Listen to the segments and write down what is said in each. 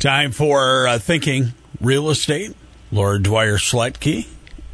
Time for Thinking Real Estate. Laura Dwyer Schletke.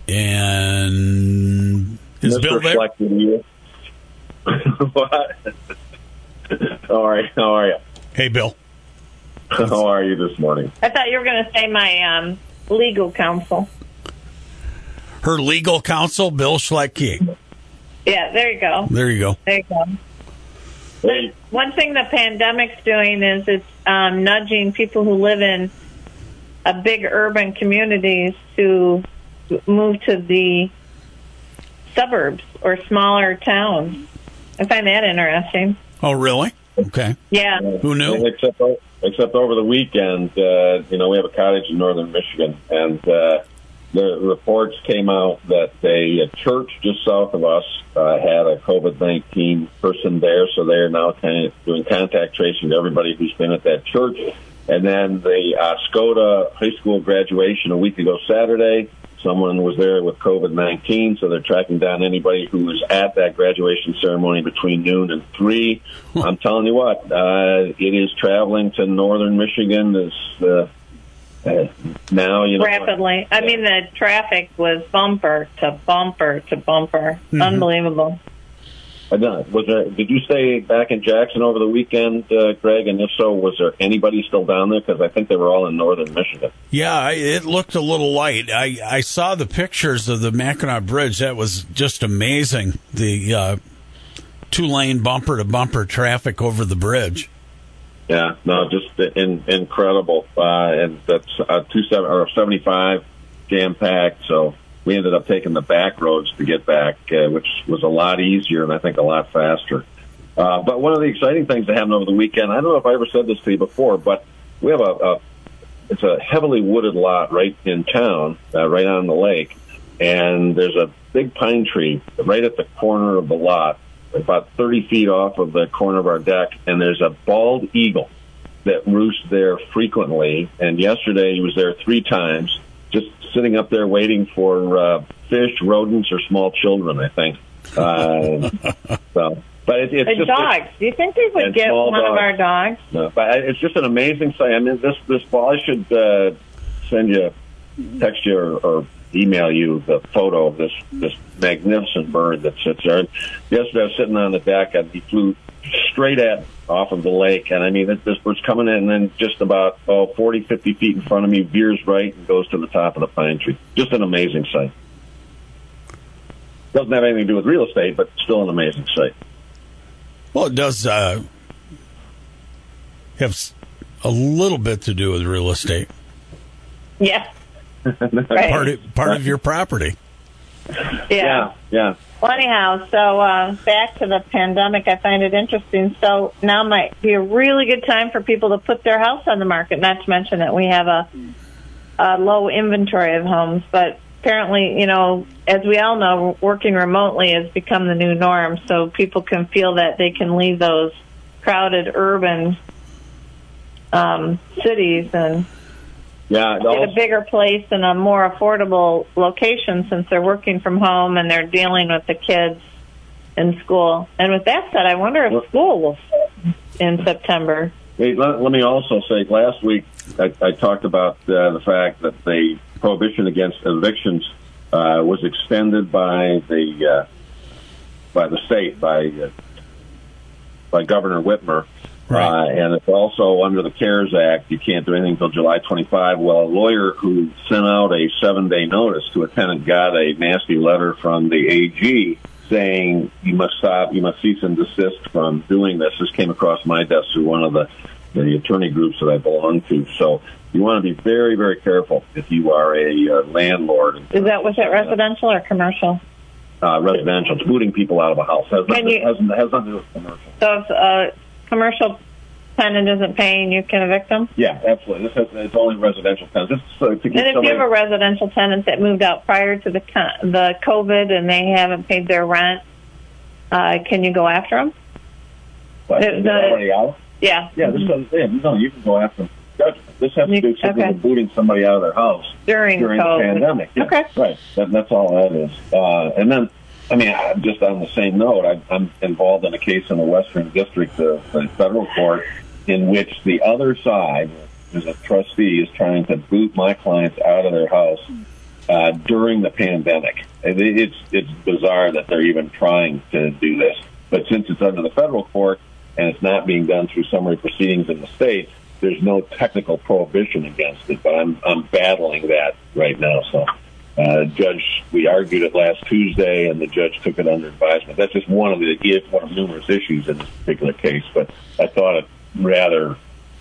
And is Mr. Bill there? Schletke, what? How are you? Hey, Bill. How are you this morning? I thought you were going to say my legal counsel. Her legal counsel, Bill Schletke. Yeah, there you go. There you go. There you go. Hey. One thing the pandemic's doing is it's nudging people who live in big urban communities to move to the suburbs or smaller towns. I find that interesting. Oh, really? Okay. Yeah. Who knew? Except over the weekend, we have a cottage in northern Michigan, and the reports came out that a church just south of us had a COVID-19 person there, so they're now kind of doing contact tracing to everybody who's been at that church. And then the Skoda high school graduation a week ago Saturday, someone was there with COVID-19, so they're tracking down anybody who was at that graduation ceremony between noon and 3. I'm telling you what, it is traveling to northern Michigan now. Rapidly. I mean, the traffic was bumper to bumper to bumper. Mm-hmm. Unbelievable. Did you stay back in Jackson over the weekend, Greg? And if so, was there anybody still down there? Because I think they were all in northern Michigan. Yeah, it looked a little light. I saw the pictures of the Mackinac Bridge. That was just amazing. The 2-lane bumper-to-bumper traffic over the bridge. Yeah, no, just incredible. And that's 75 jam-packed, so we ended up taking the back roads to get back, which was a lot easier and I think a lot faster. But one of the exciting things that happened over the weekend, I don't know if I ever said this to you before, but we have it's a heavily wooded lot right in town, right on the lake, and there's a big pine tree right at the corner of the lot, about 30 feet off of the corner of our deck, and there's a bald eagle that roosts there frequently, and yesterday he was there 3 times, just sitting up there waiting for fish, rodents, or small children, I think. But it's just dogs. Do you think we would get one of our dogs? No, but it's just an amazing sight. I mean, this fall, I should text you or email you the photo of this magnificent bird that sits there. And yesterday I was sitting on the deck and he flew straight off of the lake, and I mean this bird's coming in and then just about 40, 50 feet in front of me, veers right and goes to the top of the pine tree. Just an amazing sight. Doesn't have anything to do with real estate, but still an amazing sight. Well, it does have a little bit to do with real estate. Yeah. Right. Part of your property. Yeah. Yeah. Well, anyhow, so back to the pandemic, I find it interesting. So now might be a really good time for people to put their house on the market, not to mention that we have a low inventory of homes. But apparently, as we all know, working remotely has become the new norm, so people can feel that they can leave those crowded urban cities and get a bigger place and a more affordable location since they're working from home and they're dealing with the kids in school. And with that said, I wonder if school will fit in September. Hey, let me also say, last week I talked about the fact that the prohibition against evictions was extended by the state, by Governor Whitmer. Right. And it's also under the CARES Act, you can't do anything until July 25. Well, a lawyer who sent out a 7-day notice to a tenant got a nasty letter from the AG saying you must stop, you must cease and desist from doing this. This came across my desk through one of the attorney groups that I belong to. So you want to be very, very careful if you are a landlord. Was it residential or commercial? Residential. It's booting people out of a house. Has nothing to do with commercial. So if a commercial tenant isn't paying, you can evict them? Yeah, absolutely. It's only residential tenants. And if you have a residential tenant that moved out prior to the COVID and they haven't paid their rent, can you go after them? What, already out? Yeah. Yeah, you can go after them. This has to do with booting somebody out of their house during the pandemic. Yeah, okay. Right. That's all that is. And then, I mean, just on the same note, I'm involved in a case in the Western District of the federal court in which the other side, as a trustee, is trying to boot my clients out of their house during the pandemic. It's bizarre that they're even trying to do this. But since it's under the federal court and it's not being done through summary proceedings in the state, there's no technical prohibition against it. But I'm battling that right now. So, Judge, we argued it last Tuesday, and the judge took it under advisement. That's just one of numerous issues in this particular case. But I thought it rather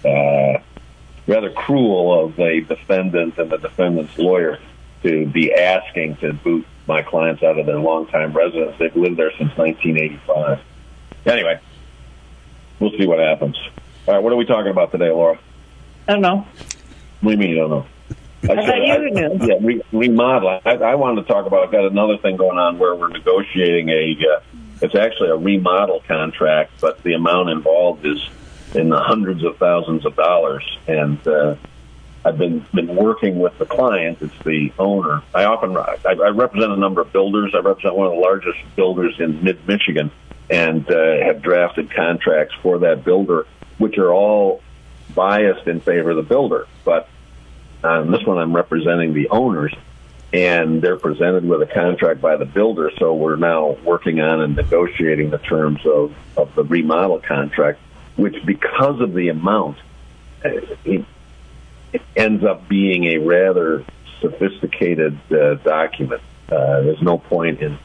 cruel of a defendant and the defendant's lawyer to be asking to boot my clients out of their longtime residence. They've lived there since 1985. Anyway, we'll see what happens. All right, what are we talking about today, Laura? I don't know. What do you mean you don't know? I thought you knew. Yeah, remodel. I wanted to talk about, I've got another thing going on where we're negotiating it's actually a remodel contract, but the amount involved is in the hundreds of thousands of dollars. And I've been working with the client. It's the owner. I represent a number of builders. I represent one of the largest builders in mid-Michigan, and have drafted contracts for that builder, which are all biased in favor of the builder. But on this one, I'm representing the owners, and they're presented with a contract by the builder. So we're now working on and negotiating the terms of the remodel contract, which, because of the amount, it ends up being a rather sophisticated document. There's no point in,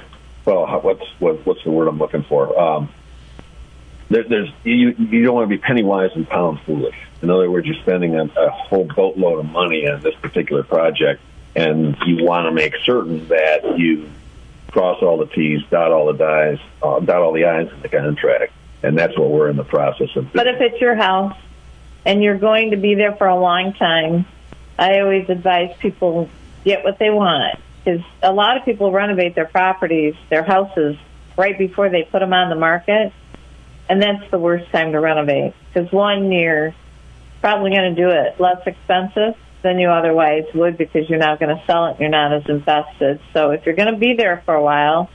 what's the word I'm looking for? You don't want to be penny wise and pound foolish. In other words, you're spending a whole boatload of money on this particular project, and you want to make certain that you cross all the T's, dot all the I's in the contract, and that's what we're in the process of doing. But if it's your house and you're going to be there for a long time, I always advise people get what they want, because a lot of people renovate their properties, their houses, right before they put them on the market. And that's the worst time to renovate, because one, you're probably going to do it less expensive than you otherwise would, because you're not going to sell it and you're not as invested. So if you're going to be there for a while,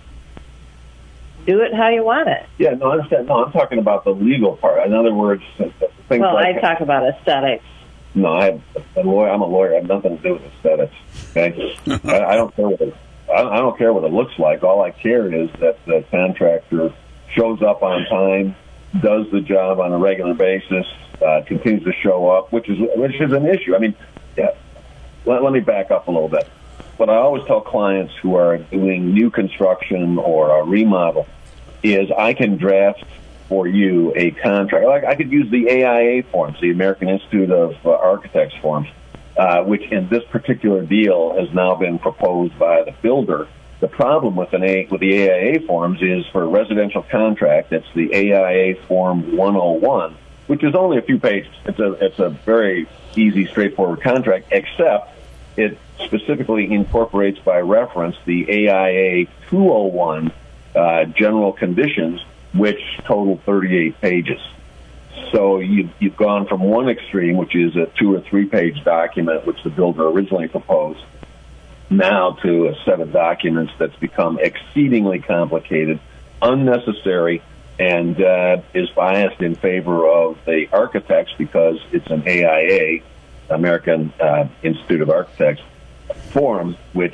do it how you want it. Yeah, no, I understand. No, I'm talking about the legal part. In other words, things I talk about aesthetics. No, I'm a lawyer. I have nothing to do with aesthetics. Okay, I don't care I don't care what it looks like. All I care is that the contractor shows up on time, does the job on a regular basis, continues to show up, which is an issue. I mean, yeah. Let me back up a little bit. What I always tell clients who are doing new construction or a remodel is I can draft for you a contract. Like, I could use the AIA forms, the American Institute of Architects forms, which in this particular deal has now been proposed by the builder. The problem with the AIA forms is, for a residential contract, it's the AIA Form 101, which is only a few pages. It's a very easy, straightforward contract, except it specifically incorporates by reference the AIA 201 general conditions, which total 38 pages. So you've gone from one extreme, which is a 2 or 3 page document, which the builder originally proposed, now to a set of documents that's become exceedingly complicated, unnecessary, and is biased in favor of the architects, because it's an AIA, American Institute of Architects, form, which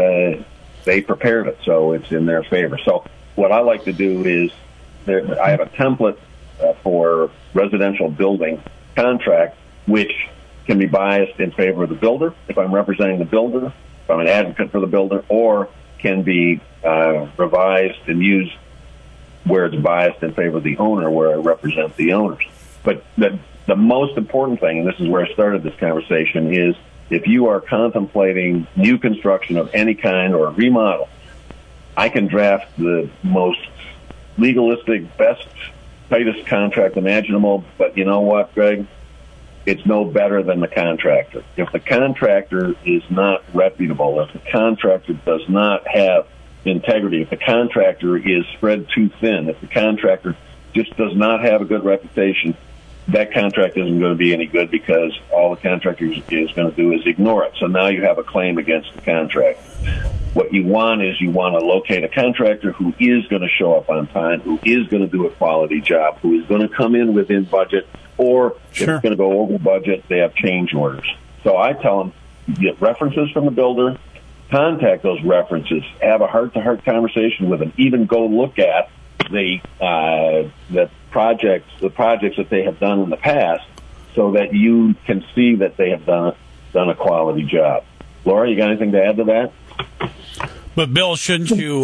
they prepared it, so it's in their favor. So what I like to do is, I have a template for residential building contract, which can be biased in favor of the builder, if I'm representing the builder, if I'm an advocate for the builder, or can be revised and used where it's biased in favor of the owner, where I represent the owners. But the most important thing, and this is where I started this conversation, is if you are contemplating new construction of any kind or a remodel, I can draft the most legalistic, best, tightest contract imaginable, but you know what, Greg? It's no better than the contractor. If the contractor is not reputable, if the contractor does not have integrity, if the contractor is spread too thin, if the contractor just does not have a good reputation, that contract isn't going to be any good, because all the contractor is going to do is ignore it. So now you have a claim against the contract. What you want is you want to locate a contractor who is going to show up on time, who is going to do a quality job, who is going to come in within budget, or if it's going to go over budget, they have change orders. So I tell them, get references from the builder, contact those references, have a heart-to-heart conversation with them, even go look at the projects that they have done in the past, so that you can see that they have done a quality job. Laura, you got anything to add to that? But Bill, shouldn't you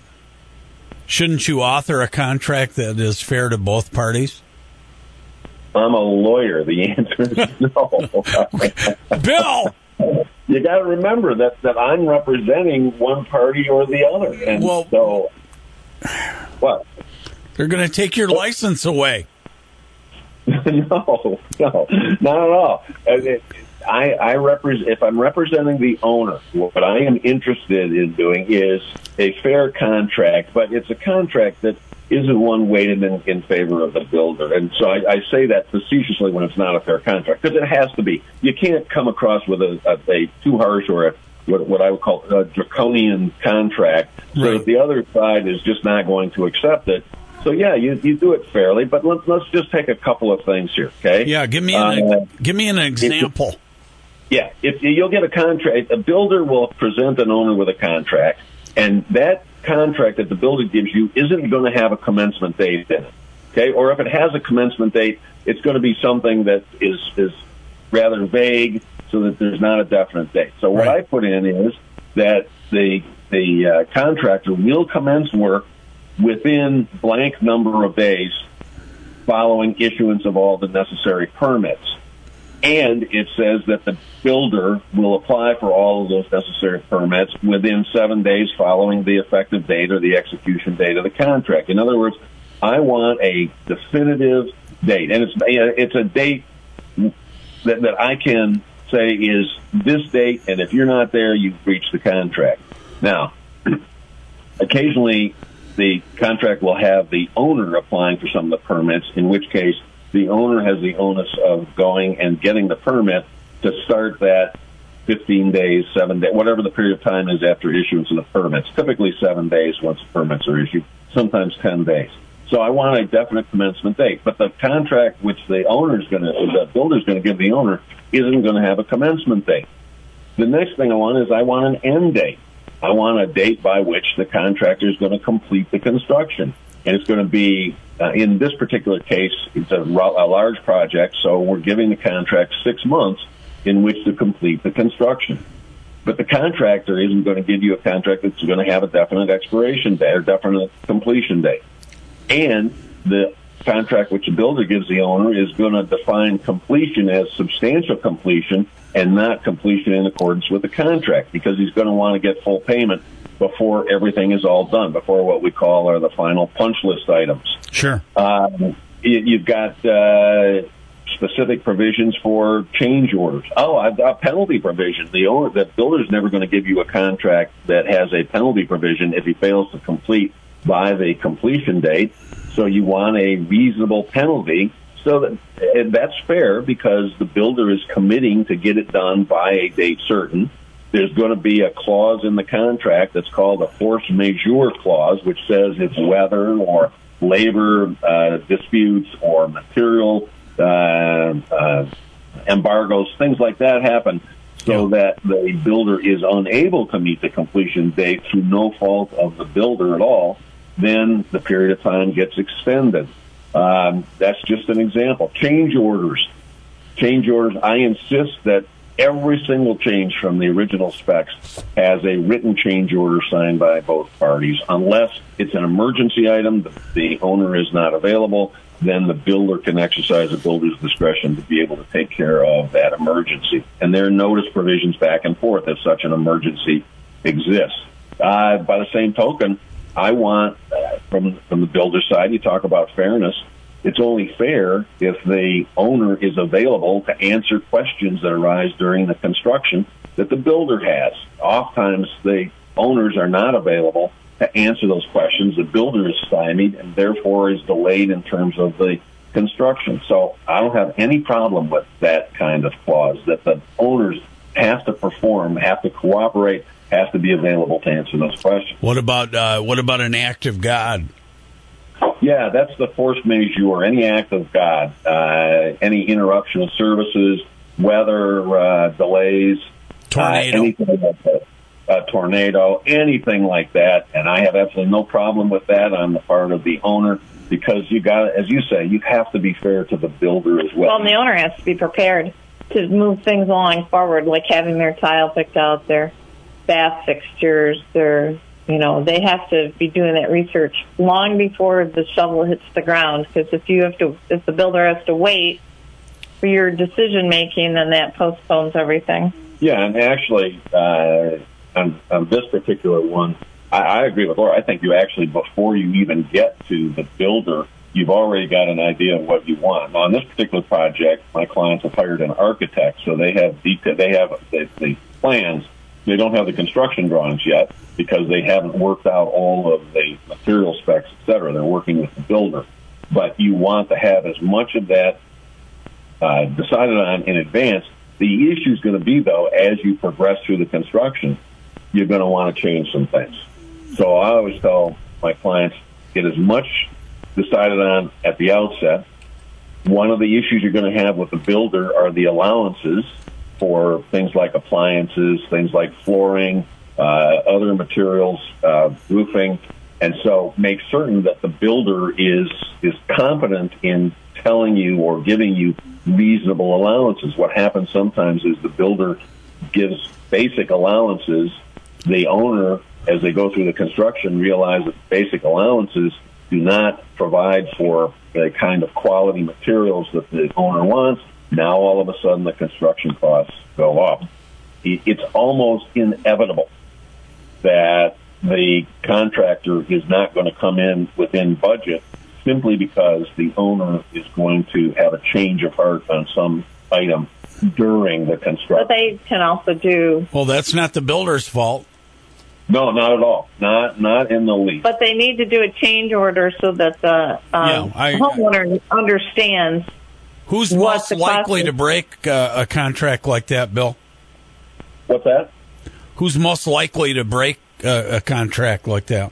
author a contract that is fair to both parties? I'm a lawyer. The answer is no. Bill, you got to remember that I'm representing one party or the other, and so what? They're going to take your license away. No, not at all. I represent. If I'm representing the owner, what I am interested in doing is a fair contract, but it's a contract that isn't one weighted in favor of the builder. And so I say that facetiously when it's not a fair contract, because it has to be. You can't come across with a too harsh or what I would call a draconian contract, so that the other side is just not going to accept it. So yeah, you do it fairly, but let's just take a couple of things here, okay? Yeah, give me an example. If you'll get a contract, a builder will present an owner with a contract, and that contract that the builder gives you isn't going to have a commencement date in it, okay? Or if it has a commencement date, it's going to be something that is rather vague, so that there's not a definite date. So what I put in is that the contractor will commence work within blank number of days following issuance of all the necessary permits. And it says that the builder will apply for all of those necessary permits within 7 days following the effective date or the execution date of the contract. In other words, I want a definitive date. And it's a date that I can say is this date, and if you're not there, you've breached the contract. Now, occasionally the contract will have the owner applying for some of the permits, in which case the owner has the onus of going and getting the permit to start that 15 days, 7 days, whatever the period of time is after issuance of the permits. Typically 7 days once the permits are issued, sometimes 10 days. So I want a definite commencement date. But the contract which the builder's going to give the owner isn't going to have a commencement date. The next thing I want is I want an end date. I want a date by which the contractor is going to complete the construction. And it's going to be, in this particular case, it's a large project, so we're giving the contract 6 months in which to complete the construction. But the contractor isn't going to give you a contract that's going to have a definite expiration date or definite completion date. And the contract which the builder gives the owner is going to define completion as substantial completion and not completion in accordance with the contract, because he's going to want to get full payment before everything is all done, before what we call are the final punch list items. Sure. You've got specific provisions for change orders. A penalty provision. The builder's never going to give you a contract that has a penalty provision if he fails to complete by the completion date. So you want a reasonable penalty. So that's fair, because the builder is committing to get it done by a date certain. There's going to be a clause in the contract that's called a force majeure clause, which says if weather or labor disputes or material embargoes, things like that happen, so that the builder is unable to meet the completion date through no fault of the builder at all, then the period of time gets extended. That's just an example. Change orders. I insist that every single change from the original specs has a written change order signed by both parties. Unless it's an emergency item, the owner is not available, then the builder can exercise the builder's discretion to be able to take care of that emergency. And there are notice provisions back and forth if such an emergency exists. By the same token, I want, from the builder side, you talk about fairness, it's only fair if the owner is available to answer questions that arise during the construction that the builder has. Oftentimes, the owners are not available to answer those questions. The builder is stymied and therefore is delayed in terms of the construction. So I don't have any problem with that kind of clause, that the owners have to perform, have to cooperate, has to be available to answer those questions. What about an act of God? Yeah, that's the force majeure, any act of God, any interruption of services, weather delays, Tornado. anything like that. Tornado, anything like that. And I have absolutely no problem with that on the part of the owner, because you got, as you say, you have to be fair to the builder as well. Well, and the owner has to be prepared to move things along forward, like having their tile picked out, their bath fixtures, they have to be doing that research long before the shovel hits the ground. Because if the builder has to wait for your decision making, then that postpones everything. Yeah, and actually, on this particular one, I agree with Laura. I think you actually, before you even get to the builder, you've already got an idea of what you want. Now, on this particular project, my clients have hired an architect, so they have the plans. They don't have the construction drawings yet because they haven't worked out all of the material specs, et cetera. They're working with the builder. But you want to have as much of that decided on in advance. The issue is going to be, though, as you progress through the construction, you're going to want to change some things. So I always tell my clients, get as much decided on at the outset. One of the issues you're going to have with the builder are the allowances for things like appliances, things like flooring, other materials, roofing. And so make certain that the builder is competent in telling you or giving you reasonable allowances. What happens sometimes is the builder gives basic allowances. The owner, as they go through the construction, realize that basic allowances do not provide for the kind of quality materials that the owner wants. Now, all of a sudden, the construction costs go up. It's almost inevitable that the contractor is not going to come in within budget simply because the owner is going to have a change of heart on some item during the construction. But they can also do... Well, that's not the builder's fault. No, not at all. Not in the least. But they need to do a change order so that the homeowner understands. Who's most likely to break a contract like that, Bill? What's that? Who's most likely to break a contract like that?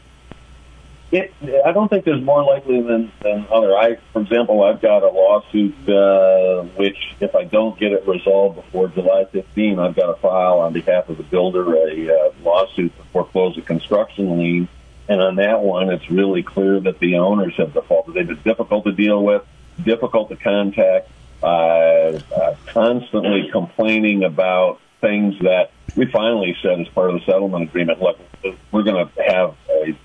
I don't think there's more likely than other. For example, I've got a lawsuit which, if I don't get it resolved before July 15, I've got to file on behalf of the builder a lawsuit to foreclose a construction lien. And on that one, it's really clear that the owners have defaulted. They've been difficult to deal with, difficult to contact, constantly complaining about things that we finally said as part of the settlement agreement, look, we're going to have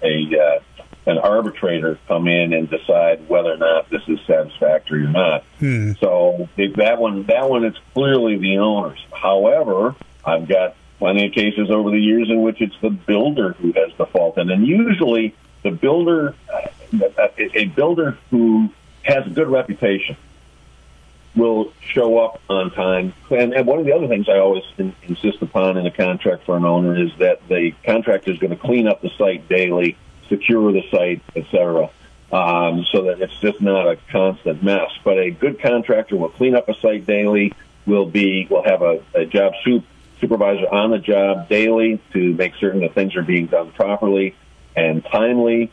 an arbitrator come in and decide whether or not this is satisfactory or not. So that one, it's clearly the owners. However, I've got plenty of cases over the years in which it's the builder who has defaulted. And usually the builder, a builder who has a good reputation, will show up on time. And one of the other things I always insist upon in a contract for an owner is that the contractor is going to clean up the site daily, secure the site, etc., so that it's just not a constant mess. But a good contractor will clean up a site daily, will have a job supervisor on the job daily to make certain that things are being done properly and timely.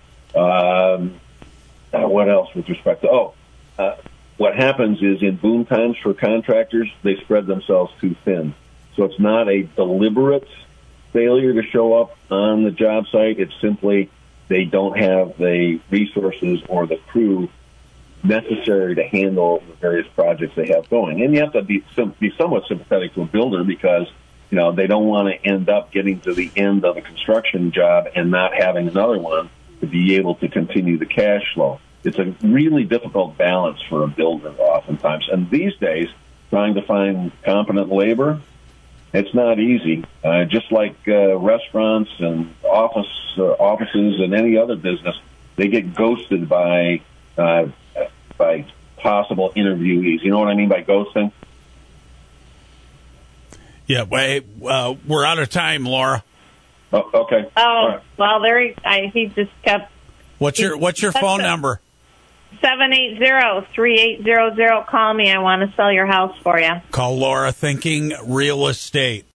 What else with respect to... what happens is in boom times for contractors, they spread themselves too thin. So it's not a deliberate failure to show up on the job site. It's simply they don't have the resources or the crew necessary to handle the various projects they have going. And you have to be somewhat sympathetic to a builder because, they don't want to end up getting to the end of a construction job and not having another one to be able to continue the cash flow. It's a really difficult balance for a builder oftentimes. And these days, trying to find competent labor, it's not easy. Just like restaurants and offices and any other business, they get ghosted by possible interviewees. You know what I mean by ghosting? Yeah, we're out of time, Laura. Oh, okay. Oh, well, he just kept... What's your phone number? 780-3800. Call me. I want to sell your house for you. Call Laura Thinking Real Estate.